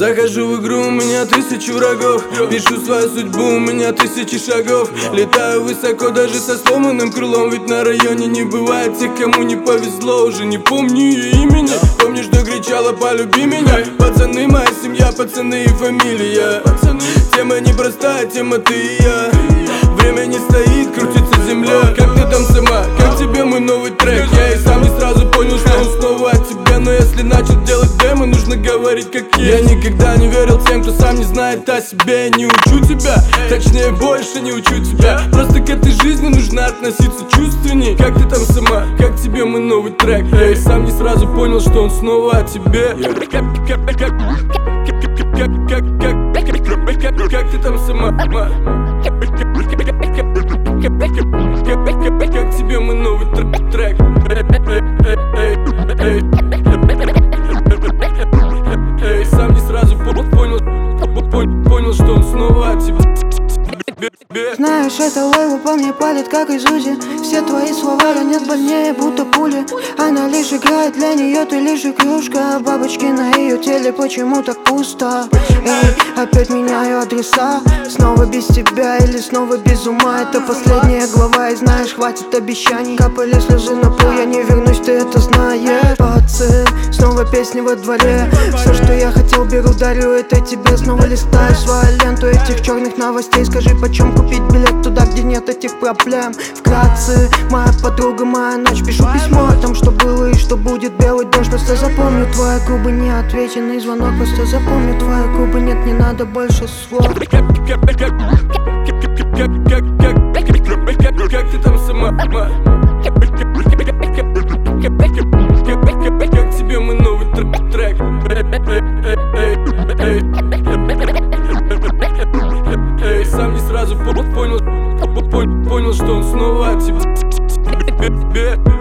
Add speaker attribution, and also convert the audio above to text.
Speaker 1: Захожу в игру, у меня 1000 врагов. Пишу свою судьбу, у меня 1000 шагов. Летаю высоко даже со сломанным крылом. Ведь на районе не бывает тех, кому не повезло. Уже не помню ее имени. Помню, что кричала: полюби меня. Пацаны, моя семья, пацаны и фамилия. Тема непростая, тема ты и я. Время не стоит, крутится земля. Как ты там сама? Как тебе мой новый трек? Я и сам не сразу понял, что он снова от тебя. Но если начал делать демо, нужно говорить как есть. Я никогда не верил тем, кто сам не знает о себе. Не учу тебя, точнее больше не учу тебя. Просто к этой жизни нужно относиться чувственней. Как ты там сама? Как тебе мой новый трек? Я и сам не сразу понял, что он снова о тебе. Как ты там сама? Как тебе мой новый трек? Эй, сам не сразу понял, что он снова от тебя.
Speaker 2: Знаешь, это лейбл по мне палит, как из УЗИ. Все твои слова ранят больнее, будто пули. Она лишь играет, для нее ты лишь игрушка. Бабочки на ее теле, почему так пусто? Эй, опять меняю адреса. Снова без тебя или снова без ума. Это последняя глава, и знаешь, хватит обещаний. Капали слезы на пол, я не вернусь, ты это знаешь. Пацы, снова песни во дворе. Все, что я хотел, беру, дарю это тебе. Снова листаю свою ленту этих черных новостей. Скажи, почем купить билет туда, где нет этих проблем? Вкратце, моя подруга, моя ночь. Пишу письмо о том, что было и что будет. Белый дождь, просто запомню твои губы. Не ответенный звонок, просто запомню твои губы. Нет, не надо больше слов.
Speaker 1: Как ты там сама? Как тебе мой новый трек? Эй, сам не сразу понял, что он снова от тебя.